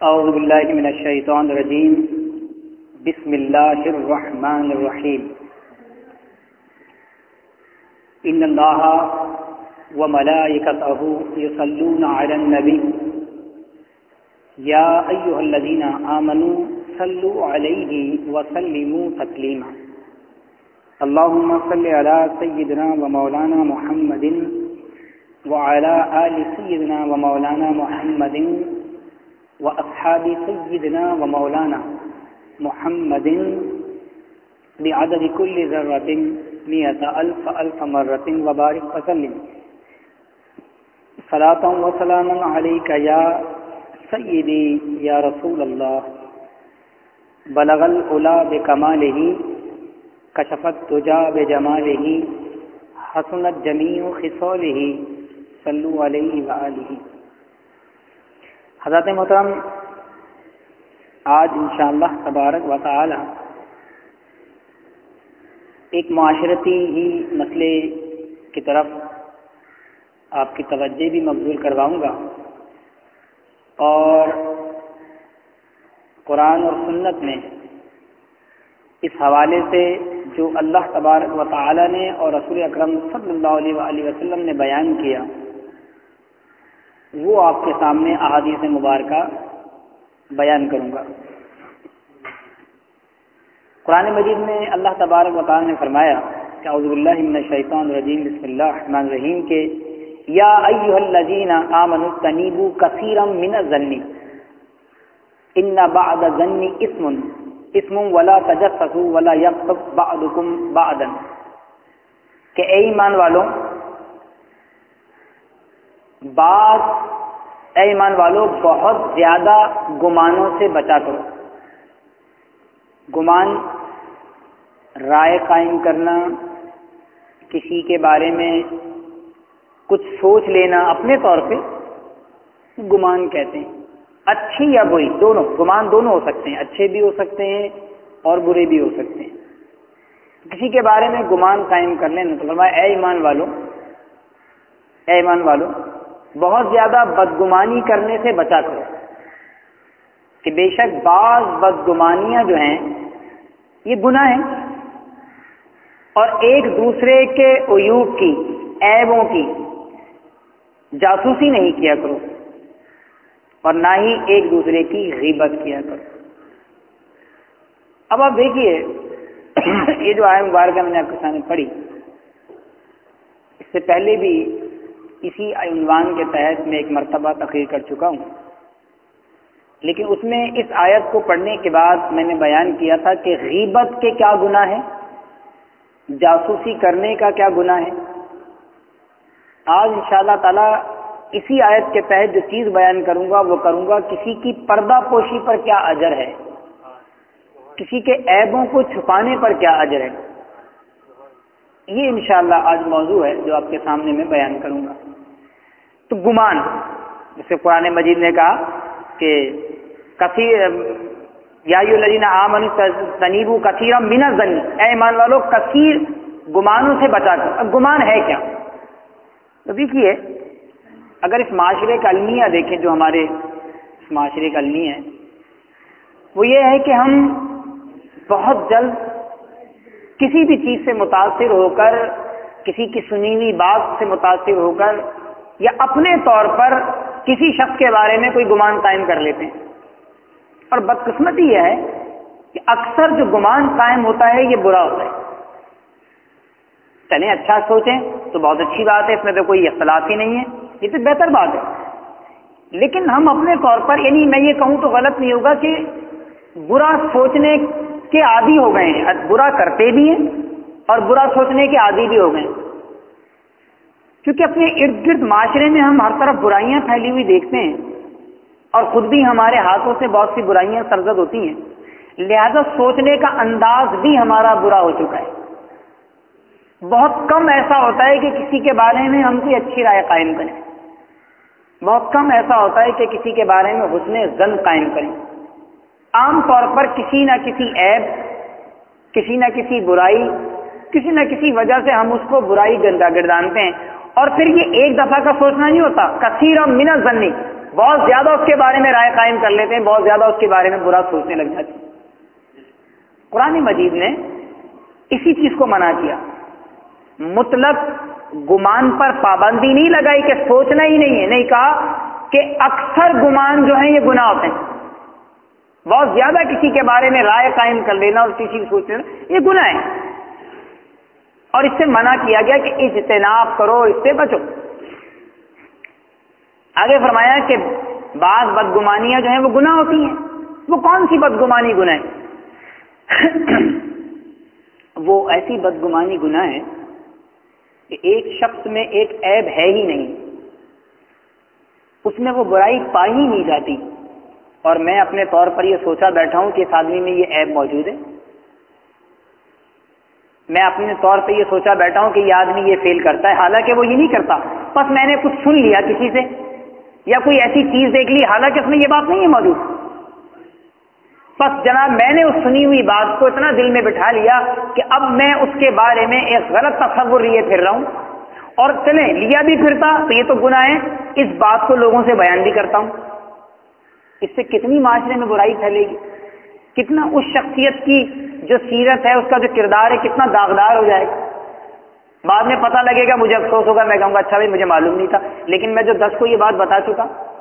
اعوذ باللہ من الشیطان الرجیم بسم اللہ الرحمن الرحیم ان اللہ وملائکتہ یصلون علی النبی یا ایھا الذین آمنوا صلوا علیہ وسلموا تسلیما اللہم صل علی سیدنا و مولانا محمد وعلی آل سیدنا و مولانا محمد وأصحاب سيدنا ومولانا محمد بعدد كل ذرة 100,000 مرة وبارك وسلم صلاة وسلاما عليك يا سيدي يا رسول الله بلغ العلا بكماله كشف الدجى بجماله حسنت جميع خصاله صلوا عليه وآله. حضرت محترم، آج انشاءاللہ تبارک و تعالی ایک معاشرتی ہی مسئلے کی طرف آپ کی توجہ بھی مبذول کرواؤں گا، اور قرآن اور سنت میں اس حوالے سے جو اللہ تبارک و تعالی نے اور رسول اکرم صلی اللہ علیہ وآلہ وسلم نے بیان کیا وہ آپ کے سامنے احادیث مبارکہ بیان کروں گا. قرآن مجید میں اللہ تبارک و تعالی نے فرمایا کہ اعوذ باللہ من الشیطان الرجیم بسم اللہ الرحمن الرحیم کہ یا ایھا الذین آمنوا اجتنبوا کثیرا من الظن ان بعض الظن اسم ولا تجسسوا ولا یغتب بعضکم بعضا، کہ اے ایمان والوں بہت زیادہ گمانوں سے بچا کرو. گمان، رائے قائم کرنا، کسی کے بارے میں کچھ سوچ لینا اپنے طور پہ گمان کہتے ہیں. اچھی یا بری دونوں، گمان دونوں ہو سکتے ہیں، اچھے بھی ہو سکتے ہیں اور برے بھی ہو سکتے ہیں. کسی کے بارے میں گمان قائم کر لینا تو فرمایا اے ایمان والو بہت زیادہ بدگمانی کرنے سے بچا کرو، کہ بے شک بعض بدگمانیاں جو ہیں یہ گناہ ہیں، اور ایک دوسرے کے عیوب کی، عیبوں کی جاسوسی نہیں کیا کرو، اور نہ ہی ایک دوسرے کی غیبت کیا کرو. اب آپ دیکھیے یہ جو آیت مبارکہ میں نے آپ کے سامنے پڑھی، اس سے پہلے بھی اسی عنوان کے تحت میں ایک مرتبہ تقریر کر چکا ہوں، لیکن اس میں اس آیت کو پڑھنے کے بعد میں نے بیان کیا تھا کہ غیبت کے کیا گناہ ہے، جاسوسی کرنے کا کیا گناہ ہے. آج انشاءاللہ تعالی اسی آیت کے تحت جو چیز بیان کروں گا وہ کروں گا کسی کی پردہ پوشی پر کیا اجر ہے، کسی کے عیبوں کو چھپانے پر کیا اجر ہے. یہ انشاءاللہ آج موضوع ہے جو آپ کے سامنے میں بیان کروں گا. تو گمان، جسے قرآن مجید نے کہا کہ کثیر یا ایھا الذین آمنوا اجتنبوا کثیرا من الظن، اے ایمان والو کثیر گمانوں سے بچا کر. اب گمان ہے کیا؟ تو دیکھیے، اگر اس معاشرے کا المیہ دیکھیں، جو ہمارے اس معاشرے کا المیہ ہے وہ یہ ہے کہ ہم بہت جلد کسی بھی چیز سے متاثر ہو کر، کسی کی سنی ہوئی بات سے متاثر ہو کر، یا اپنے طور پر کسی شخص کے بارے میں کوئی گمان قائم کر لیتے ہیں. اور بدقسمتی یہ ہے کہ اکثر جو گمان قائم ہوتا ہے یہ برا ہوتا ہے. چلیں اچھا سوچیں تو بہت اچھی بات ہے، اس میں تو کوئی اختلاف ہی نہیں ہے، یہ تو بہتر بات ہے. لیکن ہم اپنے طور پر، یعنی میں یہ کہوں تو غلط نہیں ہوگا کہ برا سوچنے کے عادی ہو گئے ہیں، برا کرتے بھی ہیں اور برا سوچنے کے عادی بھی ہو گئے ہیں. کیونکہ اپنے ارد گرد معاشرے میں ہم ہر طرف برائیاں پھیلی ہوئی دیکھتے ہیں، اور خود بھی ہمارے ہاتھوں سے بہت سی برائیاں سرزد ہوتی ہیں، لہذا سوچنے کا انداز بھی ہمارا برا ہو چکا ہے. بہت کم ایسا ہوتا ہے کہ کسی کے بارے میں ہم کوئی اچھی رائے قائم کریں، بہت کم ایسا ہوتا ہے کہ کسی کے بارے میں حسن ظن قائم کریں. عام طور پر کسی نہ کسی عیب، کسی نہ کسی برائی، کسی نہ کسی وجہ سے ہم اس کو برائی گردانتے ہیں. اور پھر یہ ایک دفعہ کا سوچنا نہیں ہوتا، کثیر من الظن، بہت زیادہ اس کے بارے میں رائے قائم کر لیتے ہیں، بہت زیادہ اس کے بارے میں برا سوچنے لگ جاتے ہیں۔ قرآن مجید نے اسی چیز کو منع کیا، مطلق گمان پر پابندی نہیں لگائی کہ سوچنا ہی نہیں ہے، نہیں کہا کہ اکثر گمان جو ہیں یہ گناہ ہوتے ہیں، بہت زیادہ کسی کے بارے میں رائے قائم کر لینا اور کسی کو سوچ لینا یہ گناہ ہے، اور اس سے منع کیا گیا کہ اجتناب کرو، اس سے بچو۔ آگے فرمایا کہ بعض بدگمانیاں جو ہیں وہ گناہ ہوتی ہیں۔ وہ کون سی بدگمانی گناہ ہے؟ وہ ایسی بدگمانی گناہ ہے کہ ایک شخص میں ایک عیب ہے ہی نہیں، اس میں وہ برائی پائی ہی نہیں جاتی، اور میں اپنے طور پر یہ سوچا بیٹھا ہوں کہ اس آدمی میں یہ عیب موجود ہے، میں اپنے طور پہ یہ سوچا بیٹھا ہوں کہ یہ آدمی یہ فیل کرتا ہے، حالانکہ وہ یہ نہیں کرتا، بس میں نے کچھ سن لیا کسی سے یا کوئی ایسی چیز دیکھ لی، حالانکہ اس میں یہ بات نہیں ہے موجود، بس جناب میں نے اس سنی ہوئی بات کو اتنا دل میں بٹھا لیا کہ اب میں اس کے بارے میں ایک غلط تصور لیے پھر رہا ہوں، اور چلیں لیا بھی پھرتا تو یہ تو گناہ ہے، اس بات کو لوگوں سے بیان بھی کرتا ہوں۔ اس سے کتنی معاشرے میں برائی پھیلے گی، کتنا اس شخصیت کی جو سیرت ہے، اس کا جو کردار ہے، کتنا داغدار ہو جائے گا۔ بعد میں پتہ لگے گا، مجھے افسوس ہوگا، میں کہوں گا اچھا بھائی مجھے معلوم نہیں تھا، لیکن میں جو 10 کو یہ بات بتا چکا۔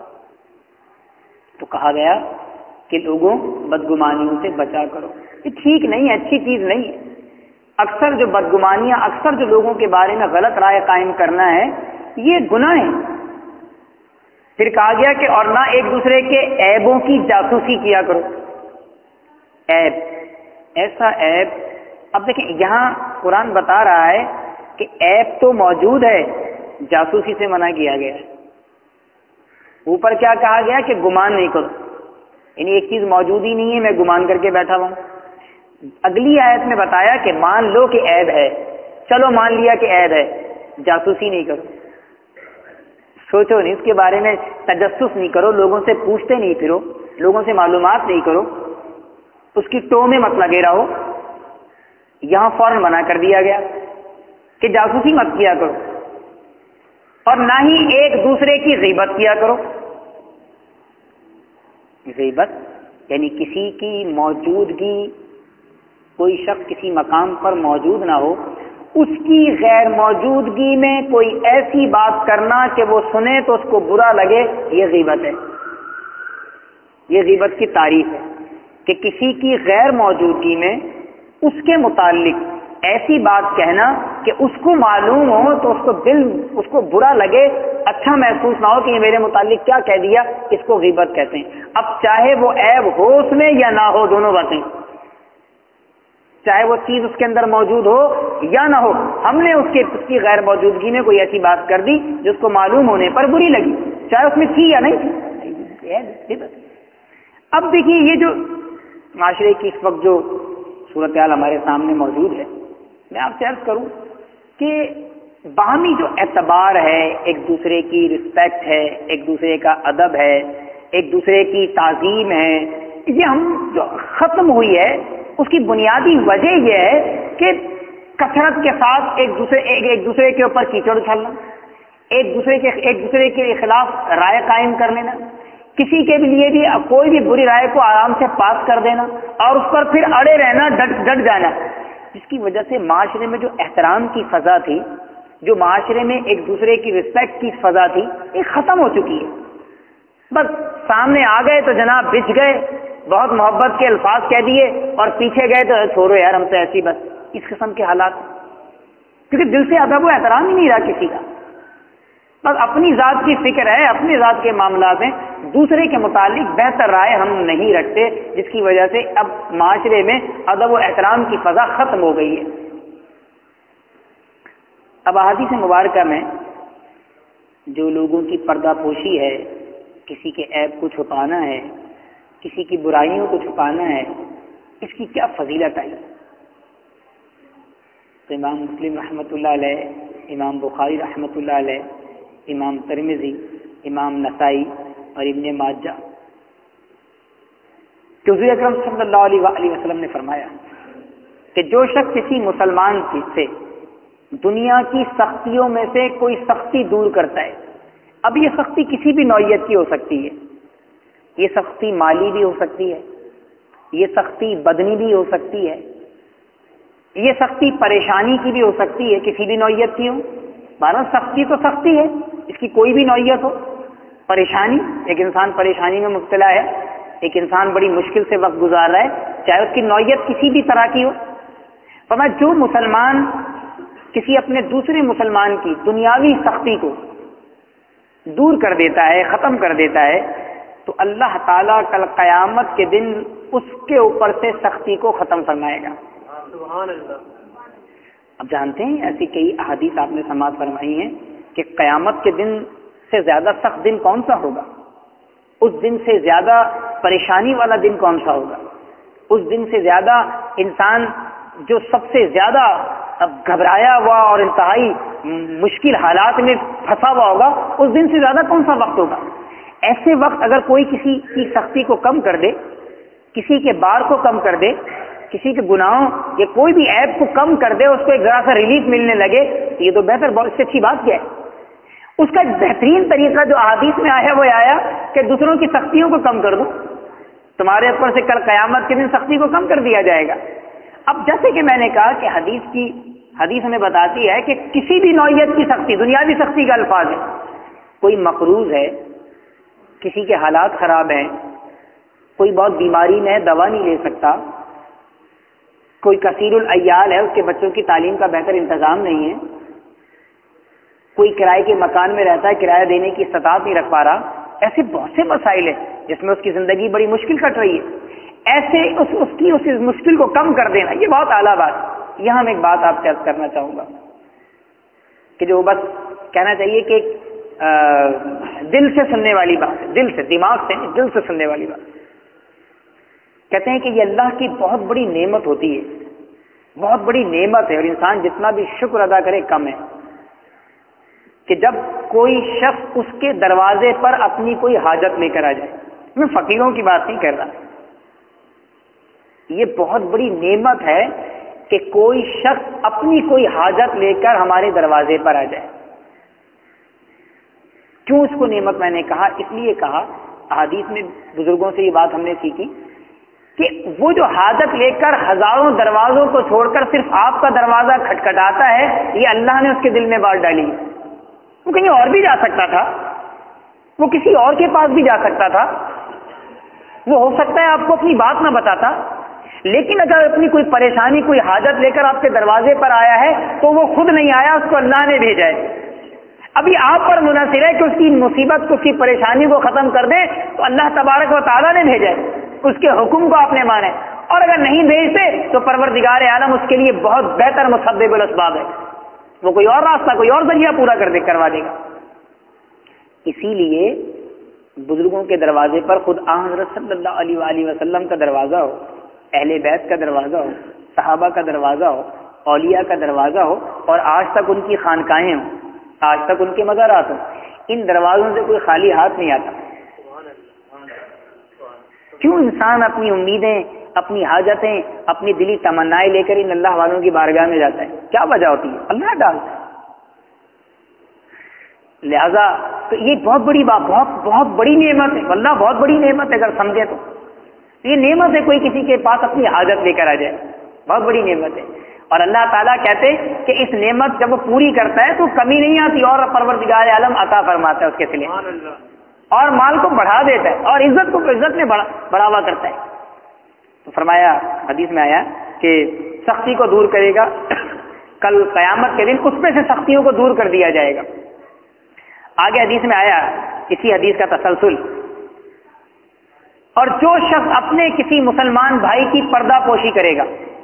تو کہا گیا کہ لوگوں بدگمانیوں سے بچا کرو، یہ ٹھیک نہیں ہے، اچھی چیز نہیں ہے۔ اکثر جو بدگمانیاں، اکثر جو لوگوں کے بارے میں غلط رائے قائم کرنا ہے، یہ گناہ ہے۔ پھر کہا گیا کہ اور نہ ایک دوسرے کے عیبوں کی جاسوسی کیا کرو۔ عیب، ایسا عیب، اب دیکھیں یہاں قرآن بتا رہا ہے کہ عیب تو موجود ہے، جاسوسی سے منع کیا گیا ہے۔ اوپر کیا کہا گیا کہ گمان نہیں کرو، یعنی ایک چیز موجود ہی نہیں ہے، میں گمان کر کے بیٹھا ہوں۔ اگلی آیت میں بتایا کہ مان لو کہ عیب ہے، چلو مان لیا کہ عیب ہے، جاسوسی نہیں کرو، سوچو نہیں اس کے بارے میں، تجسس نہیں کرو، لوگوں سے پوچھتے نہیں پھرو، لوگوں سے معلومات نہیں کرو، اس کی ٹو میں مت لگے رہو۔ یہاں فوراً منع کر دیا گیا کہ جاسوسی مت کیا کرو، اور نہ ہی ایک دوسرے کی غیبت کیا کرو۔ غیبت یعنی کسی کی موجودگی، کوئی شخص کسی مقام پر موجود نہ ہو، اس کی غیر موجودگی میں کوئی ایسی بات کرنا کہ وہ سنے تو اس کو برا لگے، یہ غیبت ہے۔ یہ غیبت کی تعریف ہے کہ کسی کی غیر موجودگی میں اس کے متعلق ایسی بات کہنا کہ اس کو معلوم ہو تو اس کو دل، اس کو برا لگے، اچھا محسوس نہ ہو کہ یہ میرے متعلق کیا کہہ دیا، اس کو غیبت کہتے ہیں۔ اب چاہے وہ عیب ہو اس میں یا نہ ہو، دونوں باتیں، چاہے وہ چیز اس کے اندر موجود ہو یا نہ ہو، ہم نے اس کی غیر موجودگی میں کوئی ایسی بات کر دی جو اس کو معلوم ہونے پر بری لگی، چاہے اس میں تھی یا نہیں تھی۔ اب دیکھیے یہ جو معاشرے کی اس وقت جو صورتحال ہمارے سامنے موجود ہے، میں آپ سے عرض کروں کہ باہمی جو اعتبار ہے، ایک دوسرے کی رسپیکٹ ہے، ایک دوسرے کا ادب ہے، ایک دوسرے کی تعظیم ہے، یہ ہم جو ختم ہوئی ہے، اس کی بنیادی وجہ یہ ہے کہ کثرت کے ساتھ ایک دوسرے کے اوپر کیچڑ اچھالنا، ایک دوسرے کے خلاف رائے قائم کر لینا، کسی کے لیے بھی کوئی بھی بری رائے کو آرام سے پاس کر دینا اور اس پر پھر اڑے رہنا، ڈٹ جانا، جس کی وجہ سے معاشرے میں جو احترام کی فضا تھی، جو معاشرے میں ایک دوسرے کی رسپیکٹ کی فضا تھی، یہ ختم ہو چکی ہے۔ بس سامنے آ گئے تو جناب بچ گئے، بہت محبت کے الفاظ کہہ دیے، اور پیچھے گئے تو چھوڑو یار ہم سے ایسی، بس اس قسم کے حالات، کیونکہ دل سے ادب و احترام ہی نہیں رہا کسی کا، بس اپنی ذات کی فکر ہے، اپنی ذات کے معاملات ہیں، دوسرے کے متعلق بہتر رائے ہم نہیں رکھتے، جس کی وجہ سے اب معاشرے میں ادب و احترام کی فضا ختم ہو گئی ہے۔ اب احادیث مبارکہ میں جو لوگوں کی پردہ پوشی ہے، کسی کے عیب کو چھپانا ہے، کسی کی برائیوں کو چھپانا ہے، اس کی کیا فضیلت ہے؟ تو امام مسلم رحمۃ اللہ علیہ، امام بخاری رحمۃ اللہ علیہ، امام ترمذی، امام نسائی اور ابن ماجہ کہ حضور اکرم صلی اللہ علیہ وآلہ وسلم نے فرمایا کہ جو شخص کسی مسلمان سے دنیا کی سختیوں میں سے کوئی سختی دور کرتا ہے، اب یہ سختی کسی بھی نوعیت کی ہو سکتی ہے، یہ سختی مالی بھی ہو سکتی ہے، یہ سختی بدنی بھی ہو سکتی ہے، یہ سختی پریشانی کی بھی ہو سکتی ہے، کسی بھی نوعیت کی ہو. بہرحال سختی تو سختی ہے، اس کی کوئی بھی نوعیت ہو. پریشانی، ایک انسان پریشانی میں مبتلا ہے، ایک انسان بڑی مشکل سے وقت گزار رہا ہے، چاہے اس کی نوعیت کسی بھی طرح کی ہو. فرمایا جو مسلمان کسی اپنے دوسرے مسلمان کی دنیاوی سختی کو دور کر دیتا ہے، ختم کر دیتا ہے، تو اللہ تعالیٰ کل قیامت کے دن اس کے اوپر سے سختی کو ختم فرمائے گا. سبحان اللہ. اب جانتے ہیں ایسی کئی احادیث آپ نے سماعت فرمائی ہیں کہ قیامت کے دن سے زیادہ سخت دن کون سا ہوگا، اس دن سے زیادہ پریشانی والا دن کون سا ہوگا، اس دن سے زیادہ انسان جو سب سے زیادہ گھبرایا ہوا اور انتہائی مشکل حالات میں پھنسا ہوا ہوگا، اس دن سے زیادہ کون سا وقت ہوگا. ایسے وقت اگر کوئی کسی کی سختی کو کم کر دے، کسی کے بار کو کم کر دے، کسی کے گناہوں یا کوئی بھی عیب کو کم کر دے، اس کو ایک ذرا سا ریلیف ملنے لگے، تو یہ تو بہتر، بہت اس سے اچھی بات کیا ہے. اس کا بہترین طریقہ جو احادیث میں آیا وہ آیا کہ دوسروں کی سختیوں کو کم کر دو، تمہارے اوپر سے کل قیامت کے دن سختی کو کم کر دیا جائے گا. اب جیسے کہ میں نے کہا کہ حدیث ہمیں بتاتی ہے کہ کسی بھی نوعیت کی سختی، دنیاوی سختی کا الفاظ ہے، کوئی مقروض ہے، کسی کے حالات خراب ہیں، کوئی بہت بیماری میں ہے، دوا نہیں لے سکتا، کوئی کثیر العیال ہے، اس کے بچوں کی تعلیم کا بہتر انتظام نہیں ہے، کوئی کرائے کے مکان میں رہتا ہے، کرایہ دینے کی استطاعت نہیں رکھ پا رہا. ایسے بہت سے مسائل ہیں جس میں اس کی زندگی بڑی مشکل کٹ رہی ہے. ایسے اس مشکل کو کم کر دینا یہ بہت اعلیٰ بات. یہاں میں ایک بات آپ سے عرض کرنا چاہوں گا کہ جو بس کہنا چاہیے کہ دل سے سننے والی بات ہے، دل سے، دماغ سے نہیں، دل سے سننے والی بات. کہتے ہیں کہ یہ اللہ کی بہت بڑی نعمت ہوتی ہے، بہت بڑی نعمت ہے، اور انسان جتنا بھی شکر ادا کرے کم ہے، کہ جب کوئی شخص اس کے دروازے پر اپنی کوئی حاجت لے کر آ جائے. میں فقیروں کی بات نہیں کر رہا، یہ بہت بڑی نعمت ہے کہ کوئی شخص اپنی کوئی حاجت لے کر ہمارے دروازے پر آ جائے. کیوں اس کو نعمت میں نے کہا؟ اس لیے کہا، احادیث میں بزرگوں سے یہ بات ہم نے سیکھی کہ وہ جو حاجت لے کر ہزاروں دروازوں کو چھوڑ کر صرف آپ کا دروازہ کھٹکھٹاتا ہے، یہ اللہ نے اس کے دل میں بات ڈالی. وہ کہیں اور بھی جا سکتا تھا، وہ کسی اور کے پاس بھی جا سکتا تھا، وہ ہو سکتا ہے آپ کو اپنی بات نہ بتاتا، لیکن اگر اپنی کوئی پریشانی، کوئی حاجت لے کر آپ کے دروازے پر آیا ہے تو وہ خود نہیں آیا، اس کو اللہ نے بھیجا ہے. ابھی آپ پر منحصر ہے کہ اس کی مصیبت کو، اس کی پریشانی کو ختم کر دے، تو اللہ تبارک و تعالیٰ نے بھیجا ہے، اس کے حکم کو آپ نے مانا ہے. اور اگر نہیں بھیجتے تو پروردگار عالم اس کے لیے بہت بہتر مسبب الاسباب ہے، وہ کوئی اور راستہ، کوئی اور ذریعہ پورا کروا دے گا. اسی لیے بزرگوں کے دروازے پر خود حضرت صلی اللہ علیہ وآلہ وسلم کا دروازہ ہو، اہل بیت کا دروازہ ہو، صحابہ کا دروازہ ہو، اولیاء کا دروازہ ہو، اور آج تک ان کی خانقاہیں ہوں، آج تک ان کے مزارات ہوں، ان دروازوں سے کوئی خالی ہاتھ نہیں آتا. کیوں انسان اپنی امیدیں، اپنی حاجتیں، اپنی دلی تمنائیں لے کر ان اللہ والوں کی بارگاہ میں جاتا ہے؟ کیا وجہ ہوتی ہے؟ اللہ ڈالتا ہے. لہذا تو یہ بہت بڑی بات، بہت بڑی نعمت ہے، واللہ بہت بڑی نعمت ہے. اگر سمجھے تو یہ نعمت ہے کوئی کسی کے پاس اپنی حاجت لے کر آ جائے، بہت بڑی نعمت ہے. اور اللہ تعالیٰ کہتے کہ اس نعمت جب وہ پوری کرتا ہے تو کمی نہیں آتی، اور پروردگار عالم عطا فرماتا ہے اس کے سلے، اور مال کو بڑھا دیتا ہے، اور عزت کو عزت میں بڑھاوا کرتا ہے. تو فرمایا، حدیث میں آیا کہ سختی کو دور کرے گا، کل قیامت کے دن اس میں سے سختیوں کو دور کر دیا جائے گا. آگے حدیث میں آیا، اسی حدیث کا تسلسل، اور جو شخص اپنے کسی مسلمان بھائی کی پردہ پوشی کرے گا،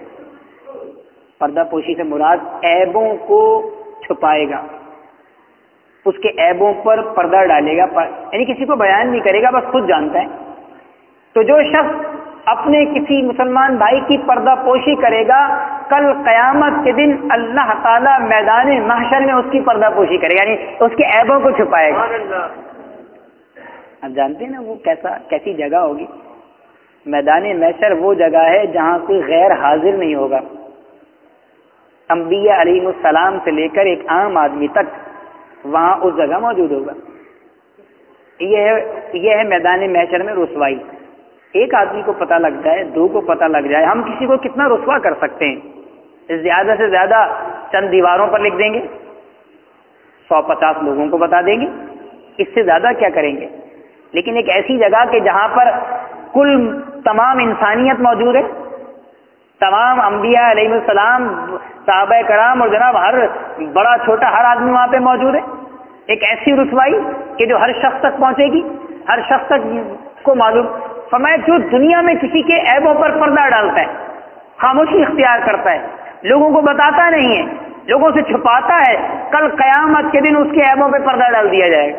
پردہ پوشی سے مراد عیبوں کو چھپائے گا، اس کے عیبوں پر پردہ ڈالے گا، یعنی کسی کو بیان نہیں کرے گا، بس خود جانتا ہے. تو جو شخص اپنے کسی مسلمان بھائی کی پردہ پوشی کرے گا، کل قیامت کے دن اللہ تعالیٰ میدان محشر میں اس کی پردہ پوشی کرے گا، یعنی اس کے عیبوں کو چھپائے گا. آپ جانتے ہیں نا وہ کیسی جگہ ہوگی؟ میدان محشر وہ جگہ ہے جہاں کوئی غیر حاضر نہیں ہوگا. انبیاء علیہ السلام سے لے کر ایک عام آدمی تک وہاں اس جگہ موجود ہوگا. یہ ہے میدان محشر میں رسوائی. ایک آدمی کو پتہ لگ جائے، دو کو پتہ لگ جائے، ہم کسی کو کتنا رسوا کر سکتے ہیں؟ زیادہ سے زیادہ چند دیواروں پر لکھ دیں گے، 150 لوگوں کو بتا دیں گے، اس سے زیادہ کیا کریں گے؟ لیکن ایک ایسی جگہ کہ جہاں پر تمام انسانیت موجود ہے، تمام انبیاء علیہ السلام، صحابہ کرام اور جناب ہر بڑا چھوٹا ہر آدمی وہاں پہ موجود ہے. ایک ایسی رسوائی کہ جو ہر شخص تک پہنچے گی، ہر شخص تک کو معلوم. فرمایا جو دنیا میں کسی کے عیبوں پر پردہ ڈالتا ہے، خاموشی اختیار کرتا ہے، لوگوں کو بتاتا نہیں ہے، لوگوں سے چھپاتا ہے، کل قیامت کے دن اس کے عیبوں پہ پردہ ڈال دیا جائے گا.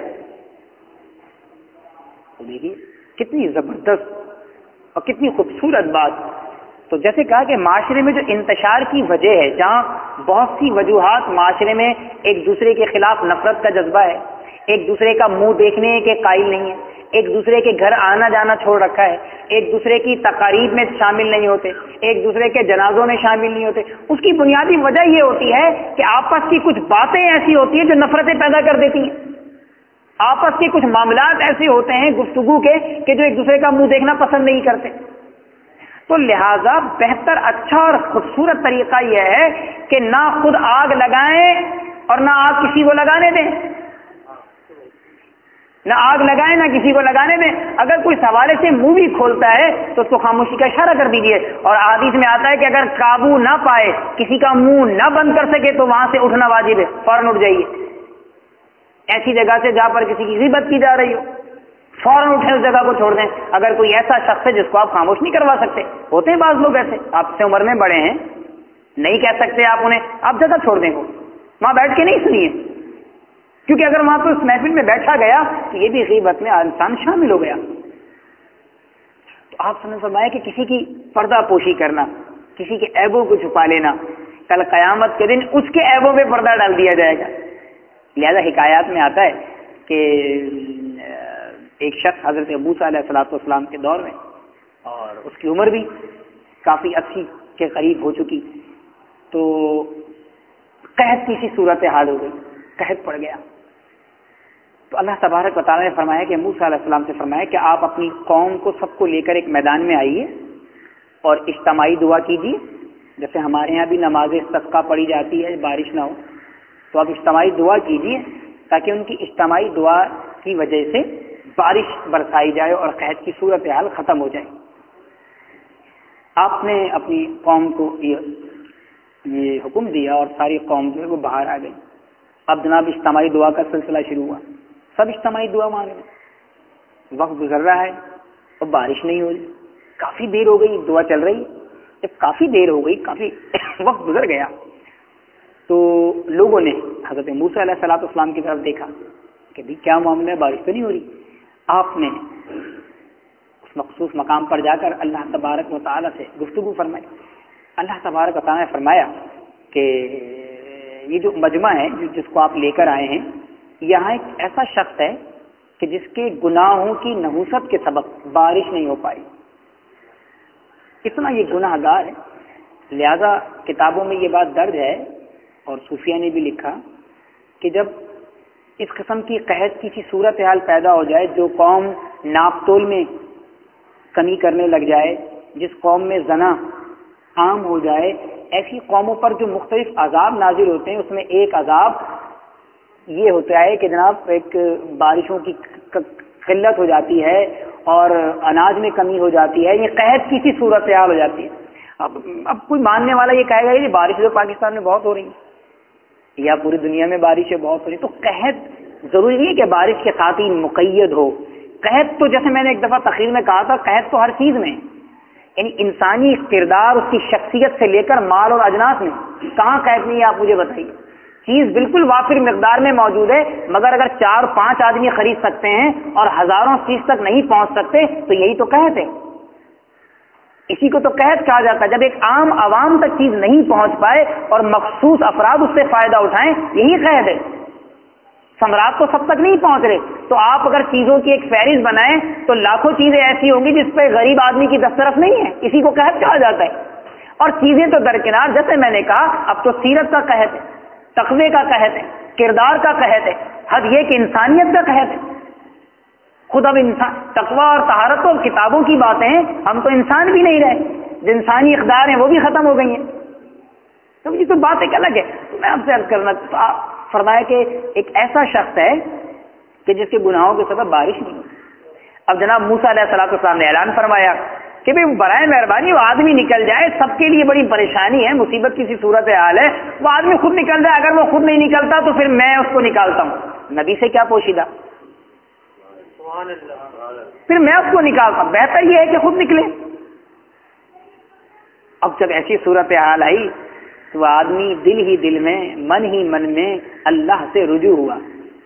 تو دیکھیے کتنی زبردست اور کتنی خوبصورت بات. تو جیسے کہا کہ معاشرے میں جو انتشار کی وجہ ہے، جہاں بہت سی وجوہات معاشرے میں ایک دوسرے کے خلاف نفرت کا جذبہ ہے، ایک دوسرے کا منہ دیکھنے کے قائل نہیں ہے، ایک دوسرے کے گھر آنا جانا چھوڑ رکھا ہے، ایک دوسرے کی تقاریب میں شامل نہیں ہوتے، ایک دوسرے کے جنازوں میں شامل نہیں ہوتے. اس کی بنیادی وجہ یہ ہوتی ہے کہ آپس کی کچھ باتیں ایسی ہوتی ہیں جو نفرتیں پیدا کر دیتی ہیں. آپس کے کچھ معاملات ایسے ہوتے ہیں گفتگو کے کہ جو ایک دوسرے کا منہ دیکھنا پسند نہیں کرتے. تو لہذا بہتر، اچھا اور خوبصورت طریقہ یہ ہے کہ نہ خود آگ لگائیں اور نہ آگ کسی کو لگانے دیں. نہ آگ لگائیں نہ کسی کو لگانے دیں. اگر کوئی سوالے سے منہ بھی کھولتا ہے تو اس کو خاموشی کا اشارہ کر دیجیے. اور حدیث میں آتا ہے کہ اگر قابو نہ پائے، کسی کا منہ نہ بند کر سکے تو وہاں سے اٹھنا واجب ہے، فوراً اٹھ جائیے. ایسی جگہ سے جہاں پر کسی کی غیبت کی جا رہی ہو، فوراً اٹھیں، اس جگہ کو چھوڑ دیں. اگر کوئی ایسا شخص ہے جس کو آپ خاموش نہیں کروا سکتے، ہوتے ہیں بعض لوگ ایسے، آپ سے عمر میں بڑے ہیں، نہیں کہہ سکتے آپ انہیں، آپ جگہ چھوڑ دیں. کو وہاں بیٹھ کے نہیں سنیے، کیونکہ اگر وہاں پہ اس محفل میں بیٹھا گیا تو یہ بھی غیبت میں انسان شامل ہو گیا. تو آپ سمجھ فرمایا کہ کسی کی پردہ پوشی کرنا، کسی کے عیبوں کو چھپا لینا، کل قیامت کے دن اس کے عیبوں پہ پردہ ڈال دیا جائے گا. لہذا حکایات میں آتا ہے کہ ایک شخص حضرت ابو صلی علیہ والسلام کے دور میں، اور اس کی عمر بھی کافی 80 کے قریب ہو چکی، تو قحط کی سی صورت حال ہو گئی، قحط پڑ گیا. تو اللہ تبارک و تعالیٰ نے فرمایا کہ موسیٰ علیہ السلام سے فرمایا کہ آپ اپنی قوم کو سب کو لے کر ایک میدان میں آئیے اور اجتماعی دعا کیجیے. جیسے ہمارے یہاں بھی نماز استسقاء پڑھی جاتی ہے بارش نہ ہو، تو آپ اجتماعی دعا کیجیے تاکہ ان کی اجتماعی دعا کی وجہ سے بارش برسائی جائے اور قحط کی صورتحال ختم ہو جائے. آپ نے اپنی قوم کو یہ حکم دیا اور ساری قوم جو ہے وہ باہر آ گئی. اب جناب اجتماعی دعا کا سلسلہ شروع ہوا، سب اجتماعی دعا مانگ رہے. وقت گزر رہا ہے اور بارش نہیں ہو رہی، کافی دیر ہو گئی، دعا چل رہی. جب کافی دیر ہو گئی، کافی وقت گزر گیا، تو لوگوں نے حضرت موسیٰ علیہ السلام کی طرف دیکھا کہ بھی کیا معاملہ ہے، بارش تو نہیں ہو رہی. آپ نے اس مخصوص مقام پر جا کر اللہ تبارک و تعالیٰ سے گفتگو فرمائی. اللہ تبارک و تعالیٰ نے فرمایا کہ یہ جو مجمع ہے جس کو آپ لے کر آئے ہیں، یہاں ایک ایسا شخص ہے کہ جس کے گناہوں کی نحوست کے سبب بارش نہیں ہو پائی. اتنا یہ گناہ گار ہے. لہذا کتابوں میں یہ بات درج ہے اور صوفیہ نے بھی لکھا کہ جب اس قسم کی قحط کی صورتحال پیدا ہو جائے، جو قوم ناپ تول میں کمی کرنے لگ جائے، جس قوم میں زنا عام ہو جائے، ایسی قوموں پر جو مختلف عذاب نازل ہوتے ہیں، اس میں ایک عذاب یہ ہوتا ہے کہ جناب ایک بارشوں کی قلت ہو جاتی ہے اور اناج میں کمی ہو جاتی ہے، یہ قحط کی سی صورتحال ہو جاتی ہے. اب کوئی ماننے والا یہ کہے گا یہ بارش تو پاکستان میں بہت ہو رہی ہے یا پوری دنیا میں بارشیں بہت ہو رہی، تو قحط ضروری نہیں ہے کہ بارش کے ساتھ ہی مقید ہو. قحط تو جیسے میں نے ایک دفعہ تقریر میں کہا تھا، قحط تو ہر چیز میں، یعنی انسانی کردار، اس کی شخصیت سے لے کر مال اور اجناس میں کہاں قحط نہیں ہے؟ آپ مجھے بتائیے. چیز بالکل وافر مقدار میں موجود ہے، مگر اگر 4-5 آدمی خرید سکتے ہیں اور ہزاروں چیز تک نہیں پہنچ سکتے تو یہی تو قحط ہے. اسی کو تو قحط کہا جاتا ہے، جب ایک عام عوام تک چیز نہیں پہنچ پائے اور مخصوص افراد اس سے فائدہ اٹھائیں، یہی قحط ہے. ثمرات تو سب تک نہیں پہنچ رہے، تو آپ اگر چیزوں کی ایک فہرست بنائیں تو لاکھوں چیزیں ایسی ہوں گی جس پہ غریب آدمی کی دسترس نہیں ہے. اسی کو قحط کہا جاتا ہے. اور چیزیں تو درکنار، جیسے میں نے کہا، اب تو سیرت کا قحط ہے، تقوی کا قحط ہے، کردار کا قحط ہے، حد یہ کہ انسانیت کا قحط ہے. خود اب انسان تقویٰ اور طہارت تو کتابوں کی باتیں ہیں، ہم تو انسان بھی نہیں رہے، جو انسانی اقدار ہیں وہ بھی ختم ہو گئی ہیں، تو یہ تو بات ایک الگ ہے۔ تو میں آپ سے عرض کرنا فرمایا کہ ایک ایسا شخص ہے کہ جس کے گناہوں کے سبب بارش نہیں ہوئی۔ اب جناب موسیٰ علیہ السلام نے اعلان فرمایا کہ بھئی برائے مہربانی وہ آدمی نکل جائے، سب کے لیے بڑی پریشانی ہے، مصیبت کی سی صورت حال ہے، وہ آدمی خود نکل جائے، اگر وہ خود نہیں نکلتا تو پھر میں اس کو نکالتا ہوں۔ نبی سے کیا پوشیدہ، پھر میں اس کو نکالتا ہوں، بہتر یہ ہے کہ خود نکلے۔ اب جب ایسی صورت حال آئی تو وہ آدمی دل ہی من میں اللہ سے رجوع ہوا،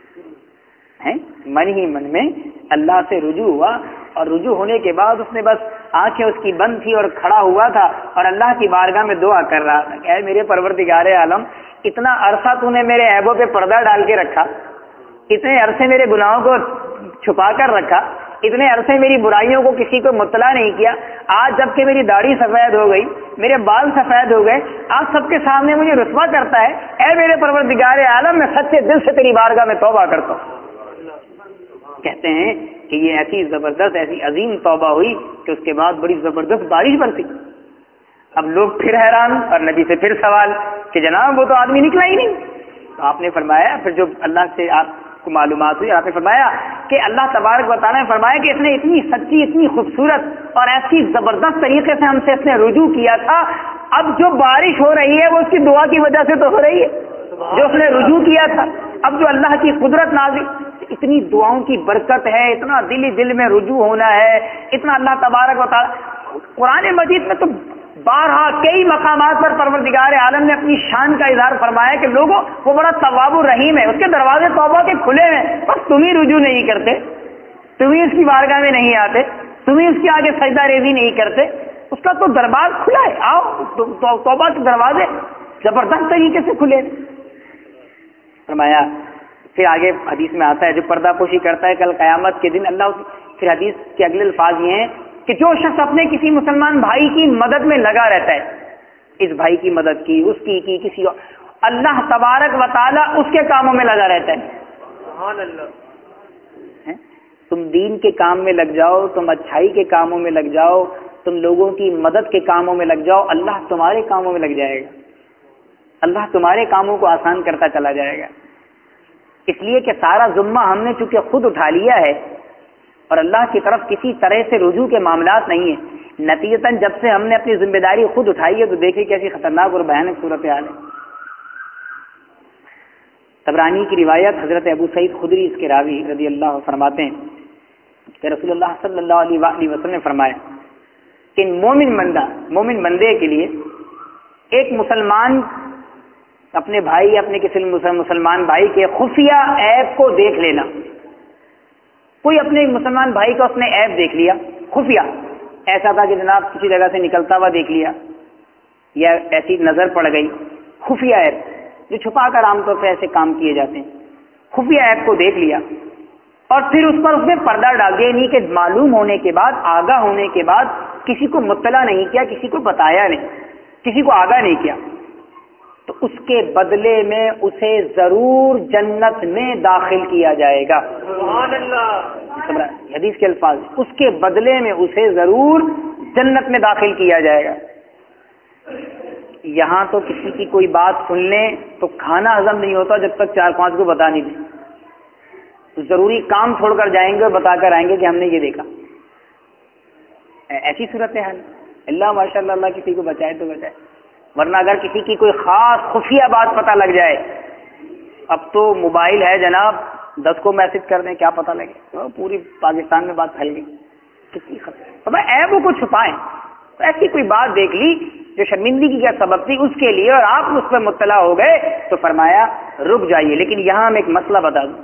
من ہی من میں اللہ سے رجوع ہوا، اور رجوع ہونے کے بعد اس نے بس آنکھیں اس کی بند تھی اور کھڑا ہوا تھا اور اللہ کی بارگاہ میں دعا کر رہا تھا کہ اے میرے پروردگار عالم، اتنا عرصہ تو نے میرے عیبوں پہ پردہ ڈال کے رکھا، اتنے عرصے میرے گناہوں کو چھپا کر رکھا، اتنے عرصے میری برائیوں کو کسی کو مطلع نہیں کیا، آج جب کہ میری داڑھی سفید ہو گئی، میرے بال سفید ہو گئے، آج سب کے سامنے مجھے رسوا کرتا ہے، اے میرے پروردگار عالم، میں سچے دل سے تیری بارگاہ میں توبہ کرتا ہوں۔ کہتے ہیں کہ یہ ایسی زبردست، ایسی عظیم توبہ ہوئی کہ اس کے بعد بڑی زبردست بارش برسی۔ اب لوگ پھر حیران اور نبی سے پھر سوال کہ جناب وہ تو آدمی نکلا ہی نہیں۔ تو آپ نے فرمایا، پھر جو اللہ سے آپ کو معلومات ہوئی، آپ نے فرمایا کہ اللہ تبارک و تعالیٰ نے فرمایا کہ اس نے اتنی سچی، اتنی خوبصورت اور ایسی زبردست طریقے سے ہم سے اس نے رجوع کیا تھا، اب جو بارش ہو رہی ہے وہ اس کی دعا کی وجہ سے تو ہو رہی ہے جو اس نے رجوع کیا تھا۔ اب جو اللہ کی قدرت نازل، اتنی دعاؤں کی برکت ہے، اتنا دل میں رجوع ہونا ہے، اتنا اللہ تبارک و تعالیٰ قرآن مجید میں تو بارہا کئی مقامات پر پروردگار عالم نے اپنی شان کا اظہار فرمایا کہ لوگوں وہ بڑا تواب الرحیم ہے، اس کے دروازے توبہ کے کھلے ہیں، بس تم ہی رجوع نہیں کرتے، تم ہی اس کی بارگاہ میں نہیں آتے، تم ہی اس کے آگے سجدہ ریزی نہیں کرتے، اس کا تو دربار کھلا ہے، آؤ توبہ کے دروازے زبردست طریقے سے کھلے۔ فرمایا پھر آگے حدیث میں آتا ہے جو پردہ پوشی کرتا ہے کل قیامت کے دن اللہ، پھر حدیث کے اگلے الفاظ یہ ہیں کہ جو شخص اپنے کسی مسلمان بھائی کی مدد میں لگا رہتا ہے، اس بھائی کی مدد کی، اس کی کسی کو، اللہ تبارک و تعالیٰ اس کے کاموں میں لگا رہتا ہے۔ سبحان اللہ۔ تم دین کے کام میں لگ جاؤ، تم اچھائی کے کاموں میں لگ جاؤ، تم لوگوں کی مدد کے کاموں میں لگ جاؤ، اللہ تمہارے کاموں میں لگ جائے گا، اللہ تمہارے کاموں کو آسان کرتا چلا جائے گا۔ اس لیے کہ سارا ذمہ ہم نے چونکہ خود اٹھا لیا ہے اور اللہ کی طرف کسی طرح سے رجوع کے معاملات نہیں ہیں، نتیجتاً جب سے ہم نے اپنی ذمہ داری خود اٹھائی ہے تو دیکھیں کیسی خطرناک اور بھیانک صورتحال ہے۔ طبرانی کی روایت، حضرت ابو سعید خدری اس کے راوی رضی اللہ عنہ فرماتے ہیں کہ رسول اللہ صلی اللہ علیہ وسلم نے فرمایا کہ مومن بندے کے لیے ایک مسلمان اپنے بھائی، اپنے کسی مسلمان بھائی کے خفیہ عیب کو دیکھ لینا، کوئی اپنے مسلمان بھائی کا اس نے عیب دیکھ لیا، خفیہ، ایسا تھا کہ جناب کسی جگہ سے نکلتا ہوا دیکھ لیا یا ایسی نظر پڑ گئی، خفیہ عیب جو چھپا کر عام طور پہ ایسے کام کیے جاتے ہیں، خفیہ عیب کو دیکھ لیا اور پھر اس پر اس نے پردہ ڈال دیا، نہیں کہ معلوم ہونے کے بعد، آگاہ ہونے کے بعد کسی کو مطلع نہیں کیا، کسی کو بتایا نہیں، کسی کو آگاہ نہیں کیا، تو اس کے بدلے میں اسے ضرور جنت میں داخل کیا جائے گا۔ سبحان اللہ۔ حدیث کے الفاظ، اس کے بدلے میں اسے ضرور جنت میں داخل کیا جائے گا۔ یہاں تو کسی کی کوئی بات سن لیں تو کھانا ہضم نہیں ہوتا جب تک 4-5 کو بتا نہیں دیں، ضروری کام چھوڑ کر جائیں گے اور بتا کر آئیں گے کہ ہم نے یہ دیکھا۔ ایسی صورتحال، اللہ ماشاء اللہ کسی کو بچائے تو بچائے، ورنہ اگر کسی کی کوئی خاص خفیہ بات پتہ لگ جائے، اب تو موبائل ہے جناب، 10 کو میسج کر دیں کیا پتہ لگے، پوری پاکستان میں بات پھیل گئی، کتنی خطر۔ عیبوں کو چھپائیں، ایسی کوئی بات دیکھ لی جو شرمندگی کا سبب تھی اس کے لیے اور آپ اس پر مطلع ہو گئے تو فرمایا رک جائیے۔ لیکن یہاں میں ایک مسئلہ بتا دوں،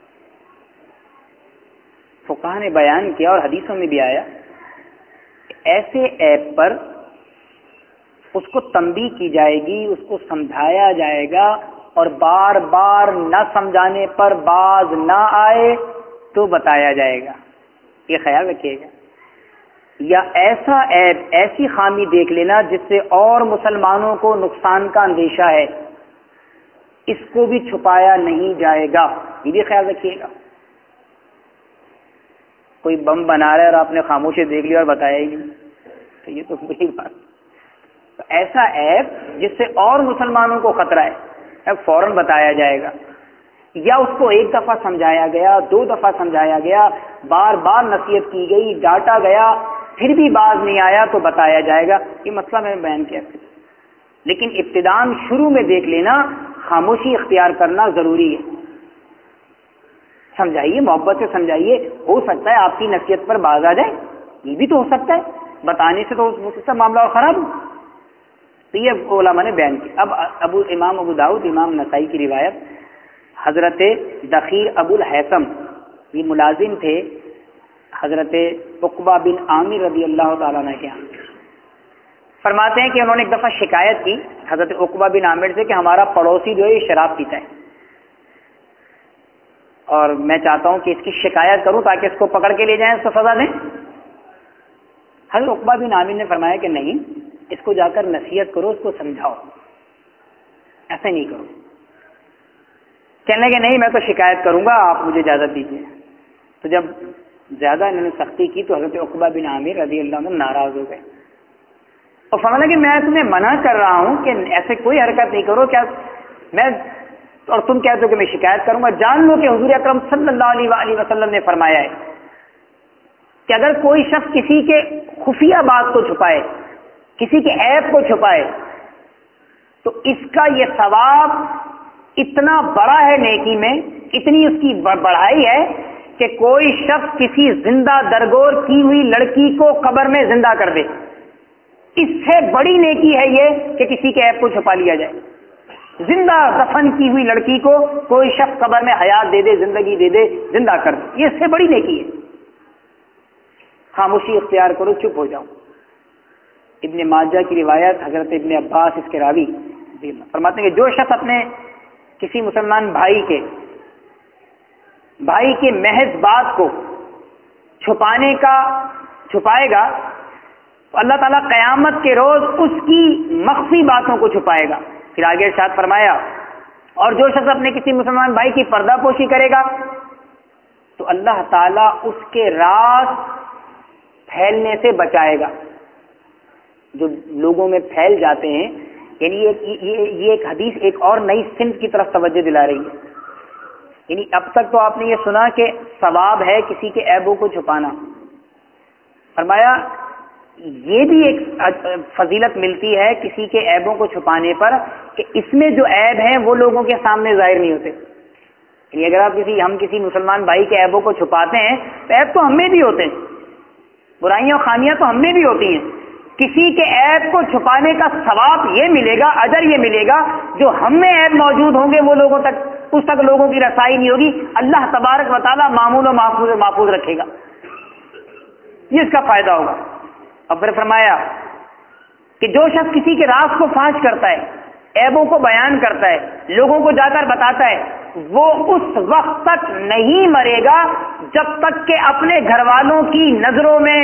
فقہاء نے بیان کیا اور حدیثوں میں بھی آیا کہ ایسے عیب پر اس کو تنبیہ کی جائے گی، اس کو سمجھایا جائے گا، اور بار بار نہ سمجھانے پر باز نہ آئے تو بتایا جائے گا، یہ خیال رکھیے گا۔ یا ایسا عیب، ایسی خامی دیکھ لینا جس سے اور مسلمانوں کو نقصان کا اندیشہ ہے، اس کو بھی چھپایا نہیں جائے گا، یہ بھی خیال رکھیے گا۔ کوئی بم بنا رہا ہے اور آپ نے خاموشی دیکھ لی اور بتایا ہی نہیں، تو یہ تو بری بات۔ تو ایسا ایپ جس سے اور مسلمانوں کو خطرہ ہے، اب فوراً بتایا جائے گا، یا اس کو ایک دفعہ سمجھایا گیا، 2 دفعہ سمجھایا گیا، بار بار نصیحت کی گئی، ڈانٹا گیا، پھر بھی باز نہیں آیا تو بتایا جائے گا۔ یہ مسئلہ میں نے بیان کیا تھا۔ لیکن ابتداءً شروع میں دیکھ لینا، خاموشی اختیار کرنا ضروری ہے۔ سمجھائیے، محبت سے سمجھائیے، ہو سکتا ہے آپ کی نصیحت پر باز آ جائے، یہ بھی تو ہو سکتا ہے، بتانے سے تو ہو سکتا ہے معاملہ اور خراب ہو۔ تو یہ علماء نے بیان کیا۔ اب امام ابو داؤد، امام نسائی کی روایت، حضرت دخیر ابو الحیثم، یہ ملازم تھے حضرت عقبہ بن عامر رضی اللہ تعالیٰ عنہ کے یہاں۔ فرماتے ہیں کہ انہوں نے ایک دفعہ شکایت کی حضرت عقبہ بن عامر سے کہ ہمارا پڑوسی جو ہے یہ شراب پیتا ہے، اور میں چاہتا ہوں کہ اس کی شکایت کروں تاکہ اس کو پکڑ کے لے جائیں، اس کو سزا دیں۔ حضرت عقبہ بن عامر نے فرمایا کہ نہیں، اس کو جا کر نصیحت کرو، اس کو سمجھاؤ، ایسا نہیں کرو۔ کہنے لگے نہیں، میں تو شکایت کروں گا، آپ مجھے اجازت دیجیے۔ تو جب زیادہ انہوں نے سختی کی تو حضرت عقبہ بن عامر رضی اللہ عنہ ناراض ہو گئے اور فرمایا کہ میں تمہیں منع کر رہا ہوں کہ ایسے کوئی حرکت نہیں کرو، کیا میں اور تم کہتے ہو کہ میں شکایت کروں گا؟ جان لو کہ حضور اکرم صلی اللہ علیہ وآلہ وسلم نے فرمایا ہے کہ اگر کوئی شخص کسی کے خفیہ بات کو چھپائے، کسی کے عیب کو چھپائے، تو اس کا یہ ثواب اتنا بڑا ہے نیکی میں، اتنی اس کی بڑھائی ہے کہ کوئی شخص کسی زندہ درگور کی ہوئی لڑکی کو قبر میں زندہ کر دے، اس سے بڑی نیکی ہے یہ کہ کسی کے عیب کو چھپا لیا جائے۔ زندہ دفن کی ہوئی لڑکی کو کوئی شخص قبر میں حیات دے دے، زندگی دے دے، زندہ کر دے، یہ اس سے بڑی نیکی ہے۔ خاموشی اختیار کرو، چپ ہو جاؤ۔ ابن ماجہ کی روایت، حضرت ابن عباس اس کے راوی فرماتے ہیں کہ جو شخص اپنے کسی مسلمان بھائی کے محض بات کو چھپائے گا تو اللہ تعالیٰ قیامت کے روز اس کی مخفی باتوں کو چھپائے گا۔ پھر آگے ارشاد فرمایا، اور جو شخص اپنے کسی مسلمان بھائی کی پردہ پوشی کرے گا تو اللہ تعالیٰ اس کے راز پھیلنے سے بچائے گا، جو لوگوں میں پھیل جاتے ہیں۔ یعنی یہ ایک حدیث ایک اور نئی صنف کی طرف توجہ دلا رہی ہے۔ یعنی اب تک تو آپ نے یہ سنا کہ ثواب ہے کسی کے عیبوں کو چھپانا، فرمایا یہ بھی ایک فضیلت ملتی ہے کسی کے عیبوں کو چھپانے پر کہ اس میں جو عیب ہیں وہ لوگوں کے سامنے ظاہر نہیں ہوتے۔ یعنی اگر ہم کسی مسلمان بھائی کے عیبوں کو چھپاتے ہیں تو عیب تو ہم میں بھی ہوتے ہیں، برائیاں اور خامیاں تو ہم میں بھی ہوتی ہیں۔ کسی کے عیب کو چھپانے کا ثواب یہ ملے گا، اجر یہ ملے گا، جو ہم میں عیب موجود ہوں گے وہ لوگوں تک، اس تک لوگوں کی رسائی نہیں ہوگی، اللہ تبارک و تعالیٰ معمول و محفوظ رکھے گا، یہ اس کا فائدہ ہوگا۔ اور پھر فرمایا کہ جو شخص کسی کے راز کو فاش کرتا ہے، عیبوں کو بیان کرتا ہے، لوگوں کو جا کر بتاتا ہے، وہ اس وقت تک نہیں مرے گا جب تک کہ اپنے گھر والوں کی نظروں میں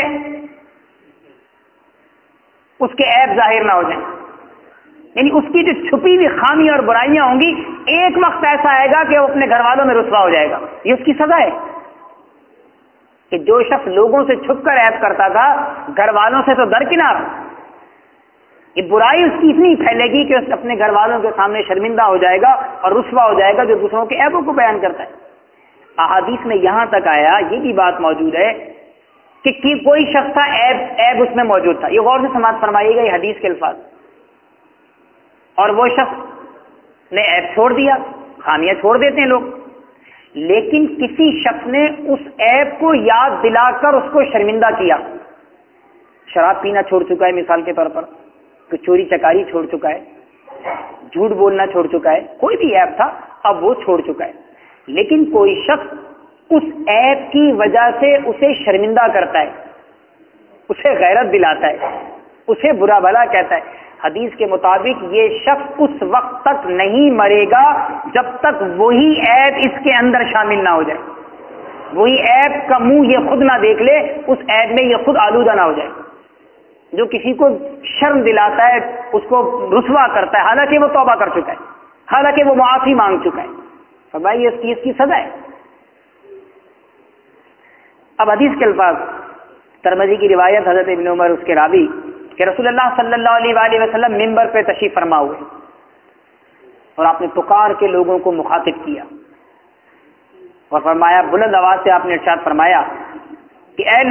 اس کے عیب ظاہر نہ ہو جائیں۔ یعنی اس کی جو چھپی ہوئی خامیاں اور برائیاں ہوں گی، ایک وقت ایسا آئے گا کہ وہ اپنے گھر والوں میں رسوا ہو جائے گا، یہ اس کی سزا ہے۔ کہ جو شخص لوگوں سے چھپ کر عیب کرتا تھا، گھر والوں سے تو درکنار، یہ برائی اس کی اتنی پھیلے گی کہ اس اپنے گھر والوں کے سامنے شرمندہ ہو جائے گا اور رسوا ہو جائے گا جو دوسروں کے عیبوں کو بیان کرتا ہے۔ احادیث میں یہاں تک آیا، یہ بھی بات موجود ہے کہ کوئی شخص تھا عیب اس میں موجود تھا، یہ غور سے سماعت فرمائیے گا، یہ حدیث کے الفاظ، اور وہ شخص نے عیب چھوڑ دیا، خامیاں چھوڑ دیتے ہیں لوگ، لیکن کسی شخص نے اس عیب کو یاد دلا کر اس کو شرمندہ کیا، شراب پینا چھوڑ چکا ہے مثال کے طور پر، تو چوری چکاری چھوڑ چکا ہے، جھوٹ بولنا چھوڑ چکا ہے، کوئی بھی عیب تھا اب وہ چھوڑ چکا ہے، لیکن کوئی شخص اس عیب کی وجہ سے اسے شرمندہ کرتا ہے، اسے غیرت دلاتا ہے، اسے برا بھلا کہتا ہے، حدیث کے مطابق یہ شخص اس وقت تک نہیں مرے گا جب تک وہی عیب اس کے اندر شامل نہ ہو جائے، وہی عیب کا منہ یہ خود نہ دیکھ لے، اس عیب میں یہ خود آلودہ نہ ہو جائے۔ جو کسی کو شرم دلاتا ہے، اس کو رسوا کرتا ہے، حالانکہ وہ توبہ کر چکا ہے، حالانکہ وہ معافی مانگ چکا ہے، فرمایا یہ اس کی سزا ہے۔ اب حدیث کے الفاظ، ترمذی کی روایت، حضرت ابن عمر اس کے راوی، کہ رسول اللہ صلی اللہ علیہ وآلہ وسلم ممبر پہ تشریف فرما ہوئے اور آپ نے پکار کے لوگوں کو مخاطب کیا اور فرمایا، بلند آواز سے آپ نے ارشاد فرمایا کہ اے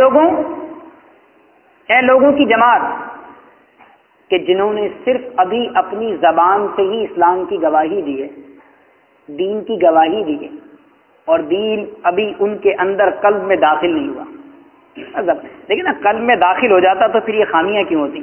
لوگوں کی جماعت کہ جنہوں نے صرف ابھی اپنی زبان سے ہی اسلام کی گواہی دی ہے، دین کی گواہی دی ہے، اور دین ابھی ان کے اندر قلب میں داخل نہیں ہوا۔ لیکن نا قلب میں داخل ہو جاتا تو پھر یہ خامیاں کیوں ہوتی؟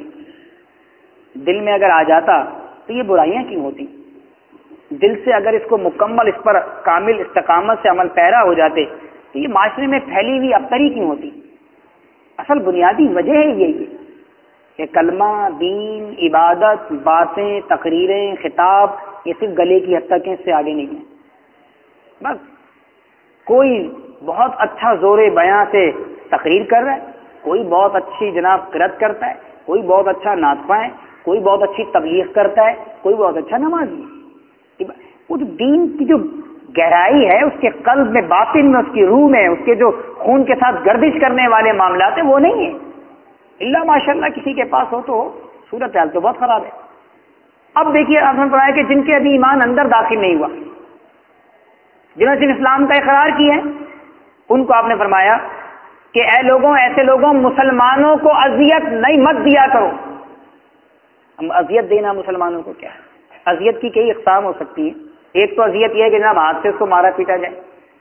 دل میں اگر آ جاتا تو یہ برائیاں کیوں ہوتی؟ دل سے اگر اس کو مکمل، اس پر کامل استقامت سے عمل پیرا ہو جاتے تو یہ معاشرے میں پھیلی ہوئی ابتری کیوں ہوتی؟ اصل بنیادی وجہ ہے یہی ہے کہ کلمہ، دین، عبادت، باتیں، تقریریں، خطاب یہ صرف گلے کی حد تک ہیں، اس سے آگے نہیں ہے۔ بس کوئی بہت اچھا زور بیاں سے تقریر کر رہا ہے، کوئی بہت اچھی جناب قرأت کرتا ہے، کوئی بہت اچھا ناطقہ ہے، کوئی بہت اچھی تبلیغ کرتا ہے، کوئی بہت اچھا نمازی ہے۔ وہ جو دین کی جو گہرائی ہے، اس کے قلب میں، باطن میں، اس کی روح میں، اس کے جو خون کے ساتھ گردش کرنے والے معاملات ہیں وہ نہیں ہیں۔ اللہ ماشاء اللہ کسی کے پاس ہو تو صورت حال تو بہت خراب ہے۔ اب دیکھیے آپ نے فرمایا کہ جن کے ابھی ایمان اندر داخل نہیں ہوا، جنہوں نے اسلام کا اقرار کیا ہے، ان کو آپ نے فرمایا کہ اے لوگوں، ایسے لوگوں، مسلمانوں کو اذیت نہیں مت دیا کرو۔ ہم اذیت دینا مسلمانوں کو کیا ہے؟ اذیت کی کئی اقسام ہو سکتی ہیں۔ ایک تو اذیت یہ ہے کہ جناب ہاتھ سے اس کو مارا پیٹا جائے،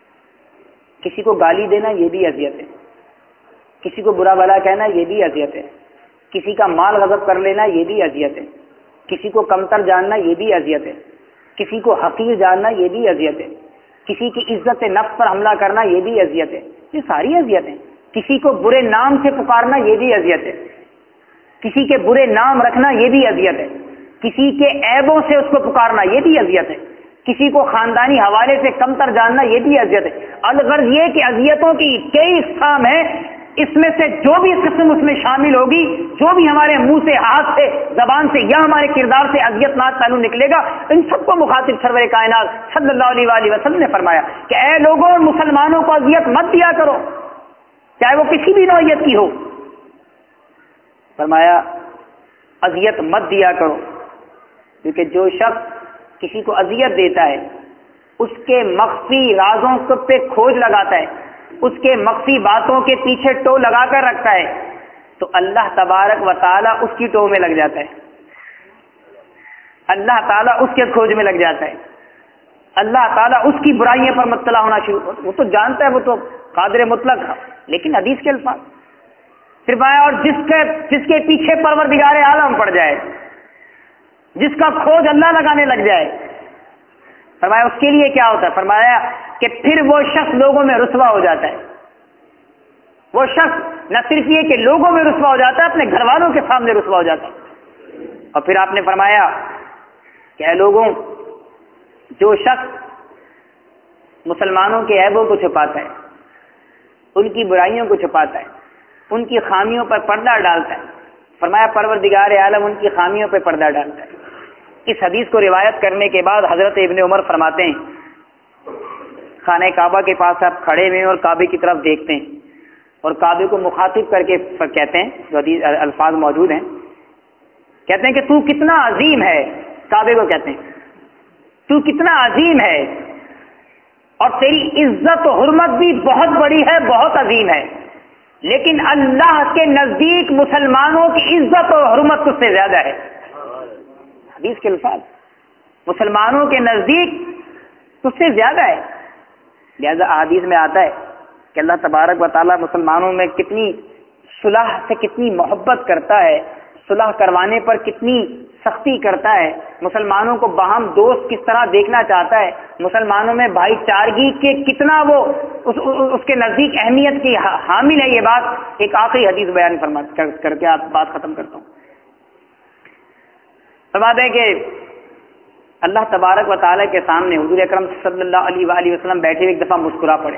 کسی کو گالی دینا یہ بھی اذیت ہے، کسی کو برا بھلا کہنا یہ بھی اذیت ہے، کسی کا مال غصب کر لینا یہ بھی اذیت ہے، کسی کو کمتر جاننا یہ بھی اذیت ہے، کسی کو حقیر جاننا یہ بھی اذیت ہے، کسی کی عزت نفس پر حملہ کرنا یہ بھی اذیت ہے۔ یہ ساری اذیت ہیں۔ کسی کو برے نام سے پکارنا یہ بھی اذیت ہے، کسی کے برے نام رکھنا یہ بھی اذیت ہے، کسی کے عیبوں سے اس کو پکارنا یہ بھی اذیت ہے، کسی کو خاندانی حوالے سے کمتر جاننا یہ بھی اذیت ہے۔ الغرض یہ کہ اذیتوں کی کئی اقسام ہیں، اس میں سے جو بھی قسم اس میں شامل ہوگی، جو بھی ہمارے منہ سے، ہاتھ سے، زبان سے یا ہمارے کردار سے اذیت ناک تعلق نکلے گا، ان سب کو مخاطب سرور کائنات صلی اللہ علیہ وآلہ وسلم نے فرمایا کہ اے لوگوں، مسلمانوں کو اذیت مت دیا کرو، چاہے وہ کسی بھی نوعیت کی ہو۔ فرمایا اذیت مت دیا کرو، کیونکہ جو شخص کسی کو اذیت دیتا ہے، اس کے مخفی رازوں پہ کھوج لگاتا ہے، اس کے مخفی باتوں کے پیچھے ٹو لگا کر رکھتا ہے، تو اللہ تبارک و تعالیٰ اس کی ٹو میں لگ جاتا ہے، اللہ تعالیٰ اس کے کھوج میں لگ جاتا ہے، اللہ تعالیٰ اس کی برائیوں پر مطلع ہونا شروع ہوتا ہے۔ وہ تو جانتا ہے، وہ تو قادر مطلق ہے، لیکن حدیث کے الفاظ صرف آیا، اور جس کے پیچھے پروردگار عالم پڑ جائے، جس کا کھوج اللہ لگانے لگ جائے، فرمایا اس کے لیے کیا ہوتا ہے؟ فرمایا کہ پھر وہ شخص لوگوں میں رسوا ہو جاتا ہے۔ وہ شخص نہ صرف یہ کہ لوگوں میں رسوا ہو جاتا ہے، اپنے گھر والوں کے سامنے رسوا ہو جاتا ہے۔ اور پھر آپ نے فرمایا کہ اے لوگوں، جو شخص مسلمانوں کے عیبوں کو چھپاتا ہے، ان کی برائیوں کو چھپاتا ہے، ان کی خامیوں پر پردہ ڈالتا ہے، فرمایا پروردگار عالم ان کی خامیوں پر پردہ ڈالتا ہے۔ اس حدیث کو روایت کرنے کے بعد حضرت ابن عمر فرماتے ہیں، خانہ کعبہ کے پاس آپ کھڑے ہوئے اور کعبے کی طرف دیکھتے ہیں اور کعبے کو مخاطب کر کے کہتے ہیں، جو حدیث الفاظ موجود ہیں، کہتے ہیں کہ تو کتنا عظیم ہے، کعبے کو کہتے ہیں تو کتنا عظیم ہے، اور تیری عزت و حرمت بھی بہت بڑی ہے، بہت عظیم ہے، لیکن اللہ کے نزدیک مسلمانوں کی عزت و حرمت تجھ سے زیادہ ہے۔ حدیث کے الفاظ، مسلمانوں کے نزدیک تجھ سے زیادہ ہے۔ لہذا حدیث میں آتا ہے کہ اللہ تبارک و تعالیٰ مسلمانوں میں کتنی صلح سے کتنی محبت کرتا ہے، صلح کروانے پر کتنی سختی کرتا ہے، مسلمانوں کو باہم دوست کس طرح دیکھنا چاہتا ہے، مسلمانوں میں بھائی چارگی کے کتنا وہ اس کے نزدیک اہمیت کی حامل ہے۔ یہ بات ایک آخری حدیث بیان کر کے آپ بات ختم کرتا ہوں۔ فرماتے ہیں کہ اللہ تبارک و تعالیٰ کے سامنے حضور اکرم صلی اللہ علیہ وآلہ وسلم بیٹھے ایک دفعہ مسکرا پڑے،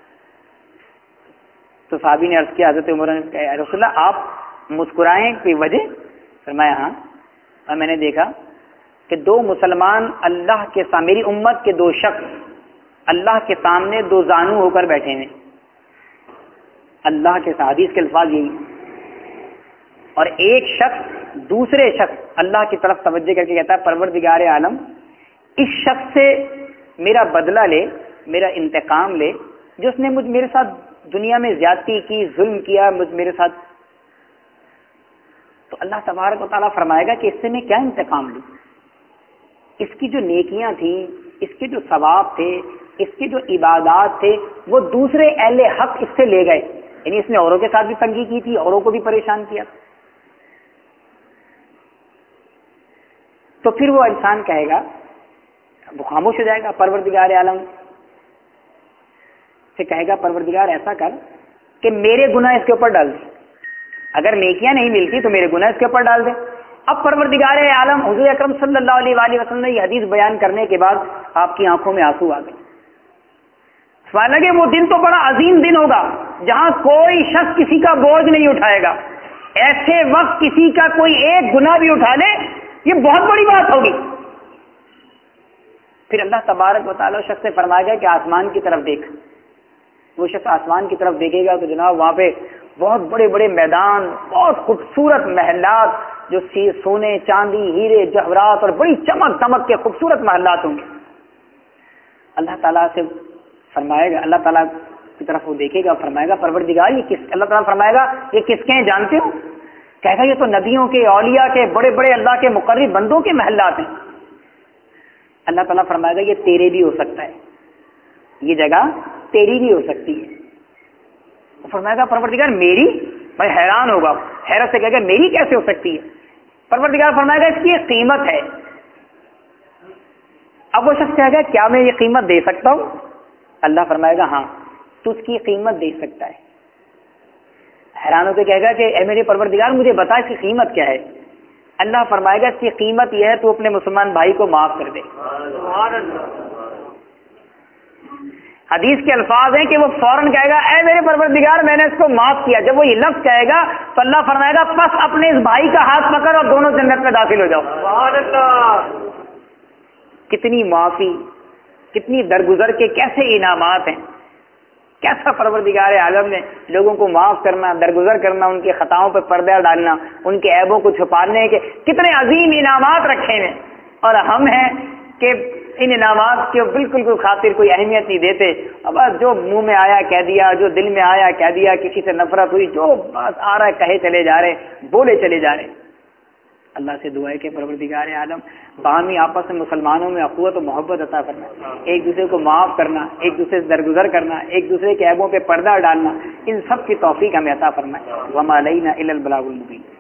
تو صحابی نے عرض کیا، حضرت عمر نے کہا، یا رسول اللہ آپ مسکرائیں کوئی وجہ؟ فرمایا ہاں، اور میں نے دیکھا کہ دو مسلمان اللہ کے سامنے، میری امت کے دو شخص اللہ کے سامنے دو زانو ہو کر بیٹھے ہیں، اللہ کے ساتھ، حدیث کے الفاظ یہی، اور ایک شخص دوسرے شخص اللہ کی طرف توجہ کر کے کہتا ہے پروردگار عالم اس شخص سے میرا بدلہ لے، میرا انتقام لے، جس نے میرے ساتھ دنیا میں زیادتی کی، ظلم کیا میرے ساتھ. تو اللہ تبارک و تعالیٰ فرمائے گا کہ اس سے میں کیا انتقام لوں؟ اس کی جو نیکیاں تھیں، اس کے جو ثواب تھے، اس کے جو عبادات تھے، وہ دوسرے اہل حق اس سے لے گئے. یعنی اس نے اوروں کے ساتھ بھی تنگی کی تھی، اوروں کو بھی پریشان کیا. تو پھر وہ انسان کہے گا، وہ خاموش ہو جائے گا، پروردگار عالم سے کہے گا پروردگار ایسا کر کہ میرے گناہ اس کے اوپر ڈال دے، اگر نیکیاں نہیں ملتی تو میرے گناہ اس کے اوپر ڈال دے. اب پروردگار عالم حضور اکرم صلی اللہ علیہ وآلہ وسلم نے یہ حدیث بیان کرنے کے بعد آپ کی آنکھوں میں آنسو آ گئے. سوال لگے وہ دن تو بڑا عظیم دن ہوگا جہاں کوئی شخص کسی کا بوجھ نہیں اٹھائے گا. ایسے وقت کسی کا کوئی ایک گناہ بھی اٹھا لے یہ بہت بڑی بات ہوگی. پھر اللہ تبارک و تعالیٰ شخص سے فرمائے گا کہ آسمان کی طرف دیکھ. وہ شخص آسمان کی طرف دیکھے گا تو جناب وہاں پہ بہت بڑے بڑے میدان، بہت خوبصورت محلات جو سونے چاندی ہیرے جواہرات اور بڑی چمک دمک کے خوبصورت محلات ہوں گے. اللہ تعالیٰ سے فرمائے گا، اللہ تعالیٰ کی طرف وہ دیکھے گا، فرمائے گا پروردگار یہ کس، اللہ تعالیٰ فرمائے گا یہ کس کے ہیں جانتے ہو؟ کہے گا یہ تو نبیوں کے، اولیاء کے، بڑے بڑے اللہ کے مقرب بندوں کے محلات ہیں. اللہ تعالیٰ فرمائے گا یہ تیرے بھی ہو سکتا ہے، یہ جگہ تیری بھی ہو سکتی ہے. وہ فرمائے گا پروردگار میری؟ بھائی حیران ہوگا، حیرت سے کہے گا میری کیسے ہو سکتی ہے؟ پروردگار فرمائے گا اس کی ایک قیمت ہے. اب وہ شخص کہے گا کیا میں یہ قیمت دے سکتا ہوں؟ اللہ فرمائے گا ہاں تو اس کی قیمت دے سکتا ہے. حیران ہو کے کہے گا کہ اے میرے پروردگار مجھے بتا اس کی قیمت کیا ہے. اللہ فرمائے گا اس کی قیمت یہ ہے تو اپنے مسلمان بھائی کو معاف کر دے. حدیث کے الفاظ ہیں کہ وہ فوراً کہے گا اے میرے پروردگار میں نے اس کو معاف کیا. جب وہ یہ لفظ کہے گا تو اللہ فرمائے گا بس اپنے اس بھائی کا ہاتھ پکڑ اور دونوں جنت میں داخل ہو جاؤ. کتنی معافی، کتنی درگزر کے کیسے انعامات ہیں. کیسا پروردگار عالم نے لوگوں کو معاف کرنا، درگزر کرنا، ان کی خطاؤں پہ پردہ ڈالنا، ان کے عیبوں کو چھپانے کے کتنے عظیم انعامات رکھے ہیں. اور ہم ہیں کہ ان انعامات کی بالکل کوئی خاطر کوئی اہمیت نہیں دیتے. اب بس جو منہ میں آیا کہہ دیا، جو دل میں آیا کہہ دیا، کسی سے نفرت ہوئی جو بس آ رہا ہے کہے چلے جا رہے، بولے چلے جا رہے. اللہ سے دعا ہے کہ پروردگار عالم باہمی آپس میں مسلمانوں میں اخوت و محبت عطا کرنا، ایک دوسرے کو معاف کرنا، ایک دوسرے سے درگزر کرنا، ایک دوسرے کے عیبوں پہ پردہ ڈالنا، ان سب کی توفیق ہمیں عطا فرمائے. وما علینا الا البلاغ المبین.